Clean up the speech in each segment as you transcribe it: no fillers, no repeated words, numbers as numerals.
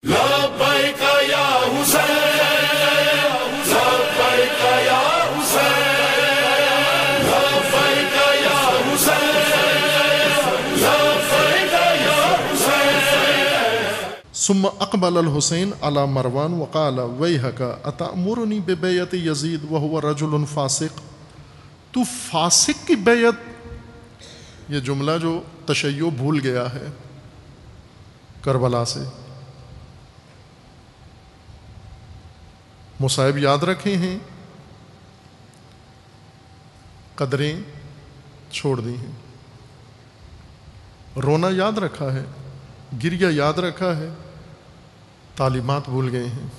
لبیک یا حسین، لبیک یا حسین، لبیک یا حسین، لبیک یا حسین. ثم اقبل الحسین علی مروان وقال ویحک اتأمرنی ببیعت یزید وہو رجل فاسق. تو فاسق کی بیعت، یہ جملہ جو تشیع بھول گیا ہے کربلا سے، مصائب یاد رکھے ہیں، قدریں چھوڑ دی ہیں، رونا یاد رکھا ہے، گریہ یاد رکھا ہے، تعلیمات بھول گئے ہیں.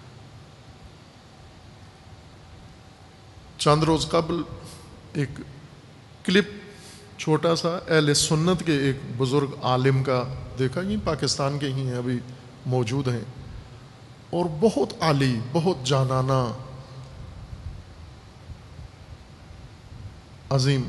چند روز قبل ایک کلپ چھوٹا سا اہل سنت کے ایک بزرگ عالم کا دیکھا، یہ پاکستان کے ہی ہیں، ابھی موجود ہیں، اور بہت عالی، بہت جانانہ، عظیم،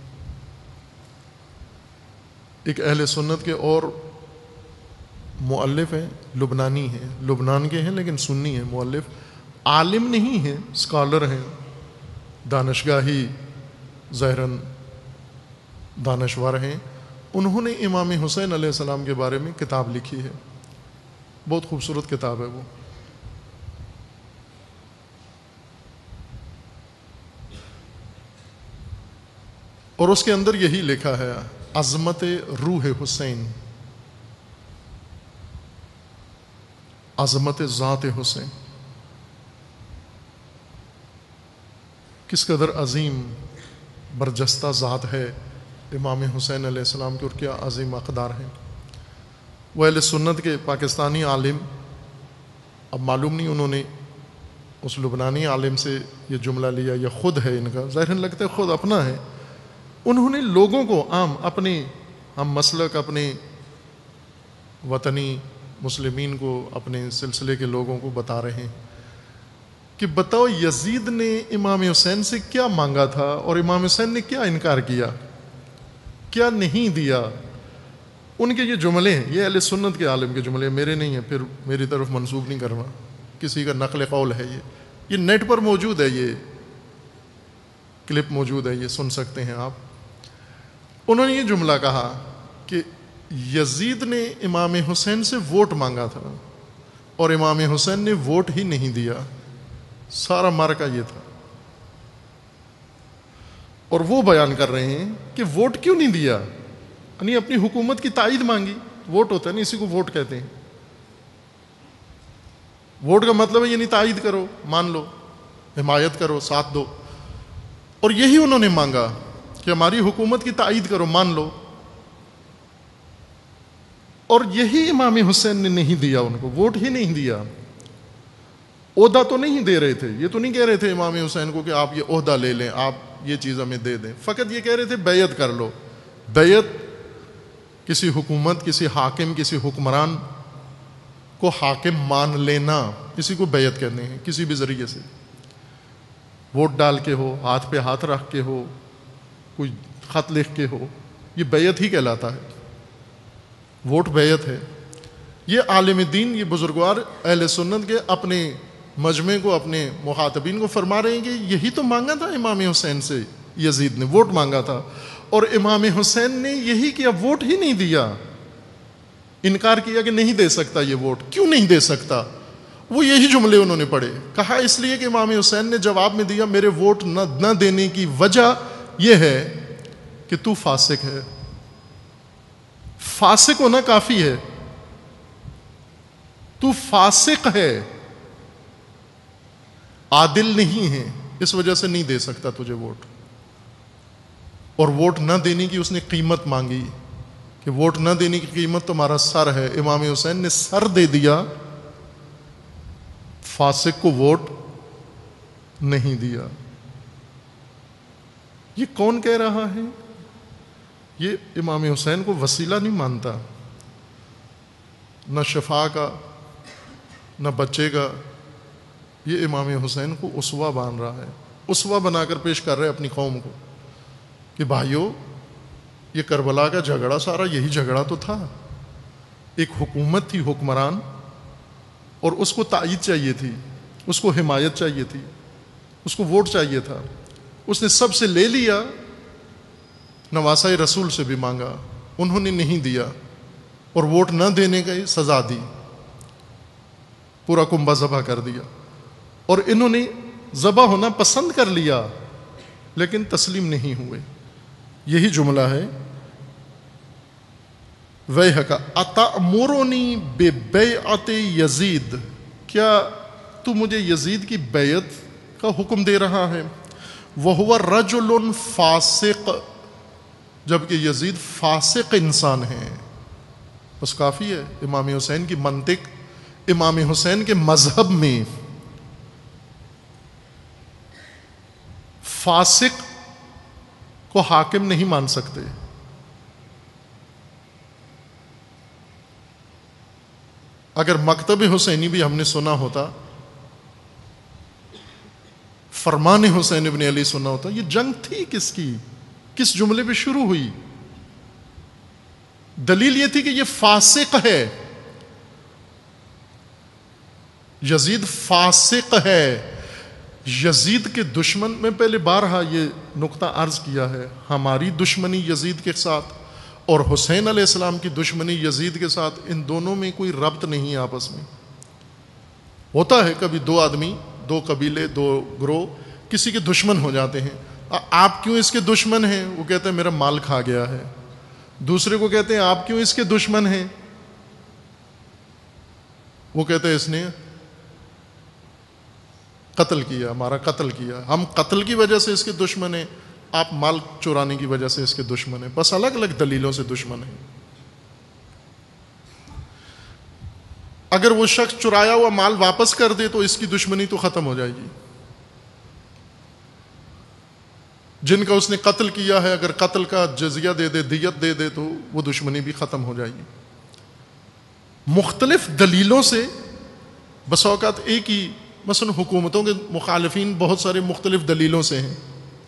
ایک اہل سنت کے اور مؤلف ہیں، لبنانی ہیں، لبنان کے ہیں لیکن سنی ہیں، مؤلف، عالم نہیں ہیں، اسکالر ہیں، دانشگاہی، ظاہراً دانشور ہیں. انہوں نے امام حسین علیہ السلام کے بارے میں کتاب لکھی ہے، بہت خوبصورت کتاب ہے وہ. اور اس کے اندر یہی لکھا ہے، عظمت روح حسین، عظمت ذات حسین، کس قدر عظیم برجستہ ذات ہے امام حسین علیہ السلام کے، اور کیا عظیم اقدار ہیں. وہ اہل سنت کے پاکستانی عالم، اب معلوم نہیں انہوں نے اس لبنانی عالم سے یہ جملہ لیا یا خود ہے ان کا، ظاہر لگتا ہے خود اپنا ہے. انہوں نے لوگوں کو عام اپنے ہم مسلک، اپنے وطنی مسلمین کو، اپنے سلسلے کے لوگوں کو بتا رہے ہیں کہ بتاؤ یزید نے امام حسین سے کیا مانگا تھا اور امام حسین نے کیا انکار کیا، کیا نہیں دیا. ان کے یہ جملے ہیں، یہ اہل سنت کے عالم کے جملے، میرے نہیں ہیں، پھر میری طرف منسوب نہیں کرنا، کسی کا نقل قول ہے. یہ نیٹ پر موجود ہے، یہ کلپ موجود ہے، یہ سن سکتے ہیں آپ. انہوں نے یہ جملہ کہا کہ یزید نے امام حسین سے ووٹ مانگا تھا اور امام حسین نے ووٹ ہی نہیں دیا. سارا مارکا یہ تھا. اور وہ بیان کر رہے ہیں کہ ووٹ کیوں نہیں دیا، یعنی اپنی حکومت کی تائید مانگی. ووٹ ہوتا ہے نا، اسی کو ووٹ کہتے ہیں. ووٹ کا مطلب ہے یعنی تائید کرو، مان لو، حمایت کرو، ساتھ دو. اور یہی انہوں نے مانگا کہ ہماری حکومت کی تائید کرو، مان لو. اور یہی امام حسین نے نہیں دیا، ان کو ووٹ ہی نہیں دیا. عہدہ تو نہیں دے رہے تھے، یہ تو نہیں کہہ رہے تھے امام حسین کو کہ آپ یہ عہدہ لے لیں، آپ یہ چیز ہمیں دے دیں. فقط یہ کہہ رہے تھے بیعت کر لو. بیعت کسی حکومت، کسی حاکم، کسی حکمران کو حاکم مان لینا، اسی کو بیعت کہتے ہیں. کسی بھی ذریعے سے، ووٹ ڈال کے ہو، ہاتھ پہ ہاتھ رکھ کے ہو، کوئی خط لکھ کے ہو، یہ بیعت ہی کہلاتا ہے. ووٹ بیعت ہے. یہ عالم دین، یہ بزرگوار اہل سنت کے اپنے مجمع کو، اپنے مخاطبین کو فرما رہے ہیں کہ یہی تو مانگا تھا امام حسین سے، یزید نے ووٹ مانگا تھا اور امام حسین نے یہی کیا، ووٹ ہی نہیں دیا. انکار کیا کہ نہیں دے سکتا یہ ووٹ. کیوں نہیں دے سکتا؟ وہ یہی جملے انہوں نے پڑھے. کہا اس لیے کہ امام حسین نے جواب میں دیا، میرے ووٹ نہ دینے کی وجہ یہ ہے کہ تو فاسق ہے. فاسق ہونا کافی ہے، تو فاسق ہے، عادل نہیں ہے، اس وجہ سے نہیں دے سکتا تجھے ووٹ. اور ووٹ نہ دینے کی اس نے قیمت مانگی کہ ووٹ نہ دینے کی قیمت تمہارا سر ہے. امام حسین نے سر دے دیا، فاسق کو ووٹ نہیں دیا. یہ کون کہہ رہا ہے؟ یہ امام حسین کو وسیلہ نہیں مانتا، نہ شفا کا، نہ بچے کا. یہ امام حسین کو اسوہ مان رہا ہے، اسوہ بنا کر پیش کر رہے اپنی قوم کو کہ بھائیو، یہ کربلا کا جھگڑا سارا یہی جھگڑا تو تھا. ایک حکومت تھی، حکمران، اور اس کو تائید چاہیے تھی، اس کو حمایت چاہیے تھی، اس کو ووٹ چاہیے تھا، اس نے سب سے لے لیا، نواسۂ رسول سے بھی مانگا، انہوں نے نہیں دیا اور ووٹ نہ دینے کا سزا دی، پورا کنبہ ذبح کر دیا، اور انہوں نے ذبح ہونا پسند کر لیا لیکن تسلیم نہیں ہوئے۔ یہی جملہ ہے وَيْحَكَ أَتَأْمُرُنِي بِبَيْعَةِ یزید، کیا تو مجھے یزید کی بیعت کا حکم دے رہا ہے؟ وَهُوَ رَجُلٌ فاسق، جبکہ یزید فاسق انسان ہے۔ بس کافی ہے امام حسین کی منطق، امام حسین کے مذہب میں فاسق کو حاکم نہیں مان سکتے۔ اگر مکتب حسینی بھی ہم نے سنا ہوتا، فرمان حسین ابن علی سنا ہوتا، یہ جنگ تھی کس کی، کس جملے پہ شروع ہوئی؟ دلیل یہ تھی کہ یہ فاسق ہے، یزید فاسق ہے۔ یزید کے دشمن، میں پہلے بارہا یہ نقطہ عرض کیا ہے، ہماری دشمنی یزید کے ساتھ اور حسین علیہ السلام کی دشمنی یزید کے ساتھ، ان دونوں میں کوئی ربط نہیں آپس میں۔ ہوتا ہے کبھی دو آدمی، دو قبیلے، دو گروہ کسی کے دشمن ہو جاتے ہیں، آپ کیوں اس کے دشمن ہیں؟ وہ کہتے ہیں میرا مال کھا گیا ہے۔ دوسرے کو کہتے ہیں آپ کیوں اس کے دشمن ہیں؟ وہ کہتے ہیں اس نے قتل کیا، ہمارا قتل کیا، ہم قتل کی وجہ سے اس کے دشمن ہیں، آپ مال چورانے کی وجہ سے اس کے دشمن ہیں، بس الگ الگ دلیلوں سے دشمن ہیں۔ اگر وہ شخص چرایا ہوا مال واپس کر دے تو اس کی دشمنی تو ختم ہو جائے گی۔ جن کا اس نے قتل کیا ہے اگر قتل کا جزیہ دے دے، دیت دے دے، تو وہ دشمنی بھی ختم ہو جائے گی۔ مختلف دلیلوں سے بس اوقات ایک ہی، مثلا حکومتوں کے مخالفین بہت سارے مختلف دلیلوں سے ہیں،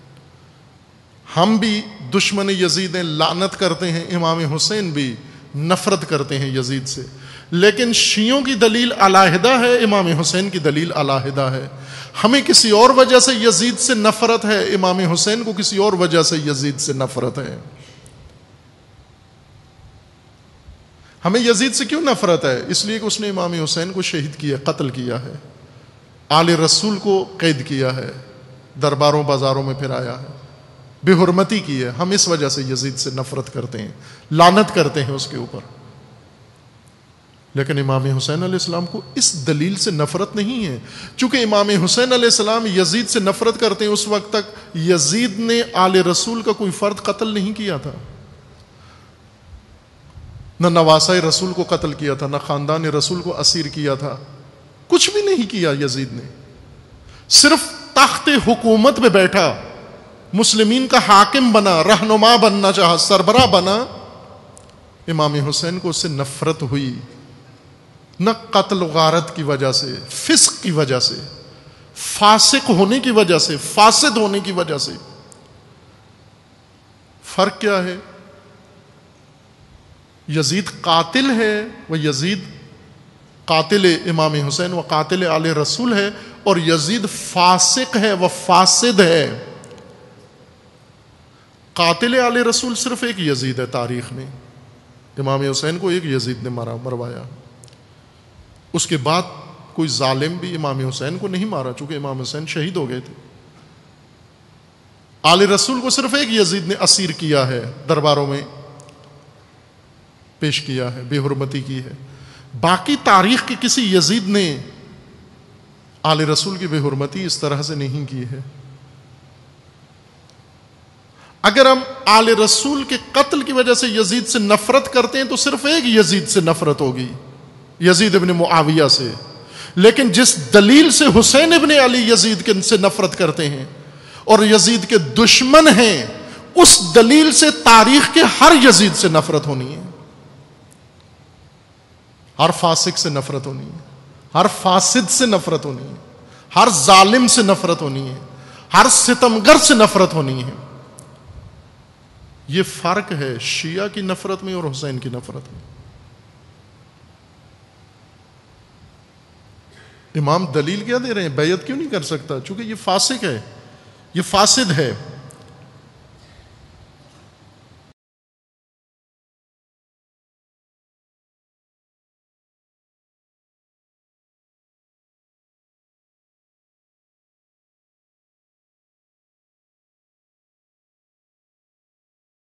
ہم بھی دشمن یزید ہیں، لعنت کرتے ہیں، امام حسین بھی نفرت کرتے ہیں یزید سے، لیکن شیعوں کی دلیل علیحدہ ہے، امام حسین کی دلیل علیحدہ ہے۔ ہمیں کسی اور وجہ سے یزید سے نفرت ہے، امام حسین کو کسی اور وجہ سے یزید سے نفرت ہے۔ ہمیں یزید سے کیوں نفرت ہے؟ اس لیے کہ اس نے امام حسین کو شہید کیا، قتل کیا ہے، آل رسول کو قید کیا ہے، درباروں بازاروں میں پھرایا ہے، بے حرمتی کی ہے۔ ہم اس وجہ سے یزید سے نفرت کرتے ہیں، لعنت کرتے ہیں اس کے اوپر، لیکن امام حسین علیہ السلام کو اس دلیل سے نفرت نہیں ہے۔ چونکہ امام حسین علیہ السلام یزید سے نفرت کرتے ہیں، اس وقت تک یزید نے آل رسول کا کوئی فرد قتل نہیں کیا تھا، نہ نواسۂ رسول کو قتل کیا تھا، نہ خاندان رسول کو اسیر کیا تھا، کچھ بھی نہیں کیا یزید نے۔ صرف تخت حکومت پہ بیٹھا، مسلمین کا حاکم بنا، رہنما بننا چاہا، سربراہ بنا، امام حسین کو اس سے نفرت ہوئی، نہ قتل و غارت کی وجہ سے، فسق کی وجہ سے، فاسق ہونے کی وجہ سے، فاسد ہونے کی وجہ سے۔ فرق کیا ہے؟ یزید قاتل ہے، وہ یزید قاتل امام حسین و قاتل آل رسول ہے، اور یزید فاسق ہے، وہ فاسد ہے۔ قاتل آل رسول صرف ایک یزید ہے تاریخ میں، امام حسین کو ایک یزید نے مروایا، اس کے بعد کوئی ظالم بھی امام حسین کو نہیں مارا، چونکہ امام حسین شہید ہو گئے تھے۔ آل رسول کو صرف ایک یزید نے اسیر کیا ہے، درباروں میں پیش کیا ہے، بے حرمتی کی ہے، باقی تاریخ کے کسی یزید نے آل رسول کی بے حرمتی اس طرح سے نہیں کی ہے۔ اگر ہم آل رسول کے قتل کی وجہ سے یزید سے نفرت کرتے ہیں تو صرف ایک یزید سے نفرت ہوگی، یزید ابن معاویہ سے، لیکن جس دلیل سے حسین ابن علی یزید سے نفرت کرتے ہیں اور یزید کے دشمن ہیں، اس دلیل سے تاریخ کے ہر یزید سے نفرت ہونی ہے، ہر فاسق سے نفرت ہونی ہے، ہر فاسد سے نفرت ہونی ہے، ہر ظالم سے نفرت ہونی ہے، ہر ستمگر سے نفرت ہونی ہے۔ یہ فرق ہے شیعہ کی نفرت میں اور حسین کی نفرت میں۔ امام دلیل کیا دے رہے ہیں بیعت کیوں نہیں کر سکتا؟ چونکہ یہ فاسق ہے، یہ فاسد ہے۔